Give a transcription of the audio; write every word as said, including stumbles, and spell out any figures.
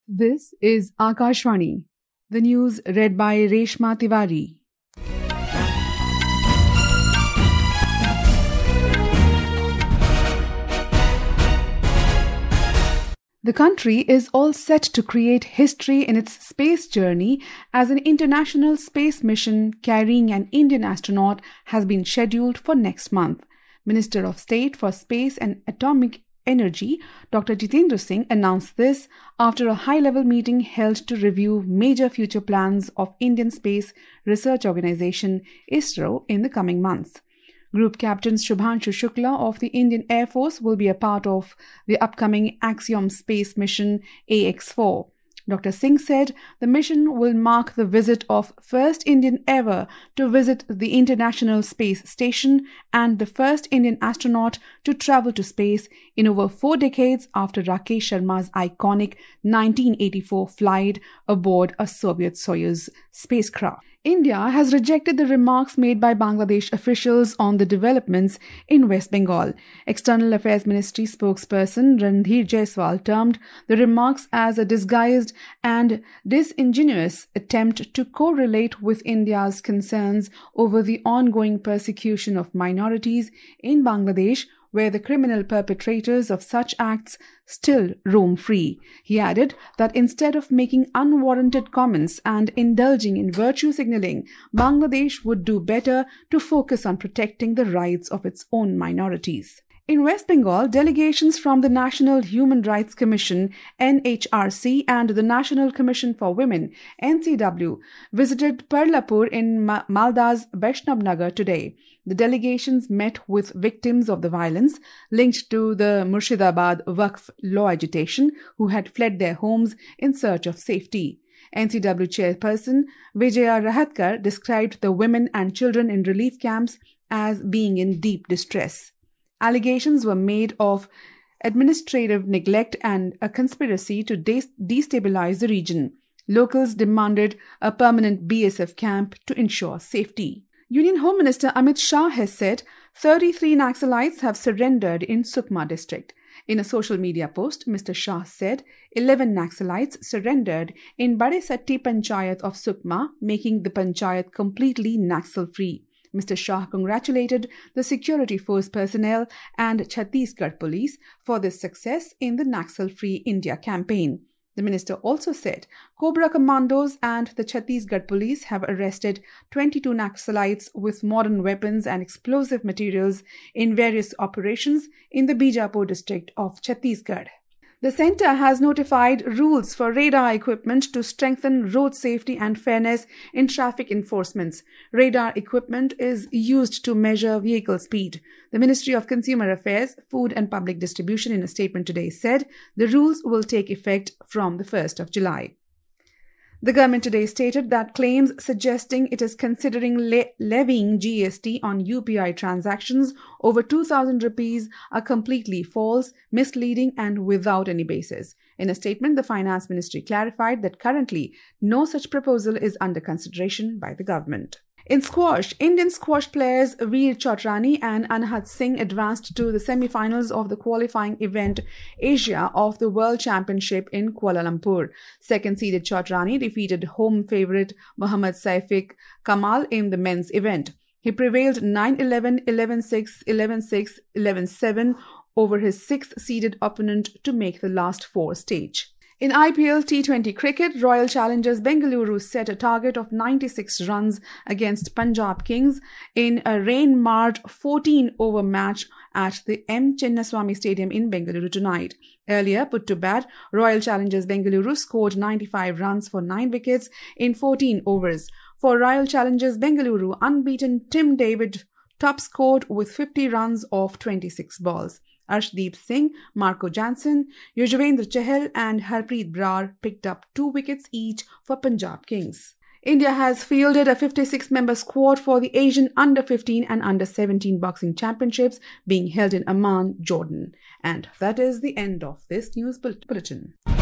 This is Akashvani. The news read by Reshma Tiwari. The country is all set to create history in its space journey as an international space mission carrying an Indian astronaut has been scheduled for next month. Minister of State for Space and Atomic Energy, Doctor Jitendra Singh, announced this after a high-level meeting held to review major future plans of Indian Space Research Organisation ISRO in the coming months. Group Captain Shubhanshu Shukla of the Indian Air Force will be a part of the upcoming Axiom space mission A X four. Doctor Singh said the mission will mark the visit of first Indian ever to visit the International Space Station and the first Indian astronaut to travel to space in over four decades after Rakesh Sharma's iconic nineteen eighty-four flight aboard a Soviet Soyuz spacecraft. India has rejected the remarks made by Bangladesh officials on the developments in West Bengal. External Affairs Ministry spokesperson Randhir Jaiswal termed the remarks as a disguised and disingenuous attempt to correlate with India's concerns over the ongoing persecution of minorities in Bangladesh, where the criminal perpetrators of such acts still roam free. He added that instead of making unwarranted comments and indulging in virtue signaling, Bangladesh would do better to focus on protecting the rights of its own minorities. In West Bengal, delegations from the National Human Rights Commission N H R C and the National Commission for Women N C W visited Parlapur in Ma- Malda's Vaishnav Nagar today. The delegations met with victims of the violence linked to the Murshidabad Waqf law agitation who had fled their homes in search of safety. N C W chairperson Vijaya Rahatkar described the women and children in relief camps as being in deep distress. Allegations were made of administrative neglect and a conspiracy to de- destabilize the region. Locals demanded a permanent B S F camp to ensure safety. Union Home Minister Amit Shah has said thirty-three Naxalites have surrendered in Sukma district. In a social media post, Mister Shah said eleven Naxalites surrendered in Badesatti Panchayat of Sukma, making the Panchayat completely Naxal-free. Mister Shah congratulated the security force personnel and Chhattisgarh police for this success in the Naxal-Free India campaign. The minister also said Cobra Commandos and the Chhattisgarh police have arrested twenty-two Naxalites with modern weapons and explosive materials in various operations in the Bijapur district of Chhattisgarh. The centre has notified rules for radar equipment to strengthen road safety and fairness in traffic enforcements. Radar equipment is used to measure vehicle speed. The Ministry of Consumer Affairs, Food and Public Distribution in a statement today said the rules will take effect from the first of July. The government today stated that claims suggesting it is considering le- levying G S T on U P I transactions over two thousand rupees are completely false, misleading and without any basis. In a statement, the Finance Ministry clarified that currently no such proposal is under consideration by the government. In squash, Indian squash players Veer Chotrani and Anhat Singh advanced to the semi-finals of the qualifying event Asia of the World Championship in Kuala Lumpur. Second-seeded Chotrani defeated home favourite Mohammad Saifiq Kamal in the men's event. He prevailed nine eleven, eleven six, eleven six, eleven seven over his sixth-seeded opponent to make the last four stage. In I P L T twenty cricket, Royal Challengers Bengaluru set a target of ninety-six runs against Punjab Kings in a rain-marred fourteen-over match at the M. Chinnaswamy Stadium in Bengaluru tonight. Earlier put to bed, Royal Challengers Bengaluru scored ninety-five runs for nine wickets in fourteen overs. For Royal Challengers Bengaluru, unbeaten Tim David top scored with fifty runs off twenty-six balls. Arshdeep Singh, Marco Jansen, Yuzvendra Chahal and Harpreet Brar picked up two wickets each for Punjab Kings. India has fielded a fifty-six member squad for the Asian under fifteen and under seventeen boxing championships being held in Amman, Jordan. And that is the end of this news bulletin.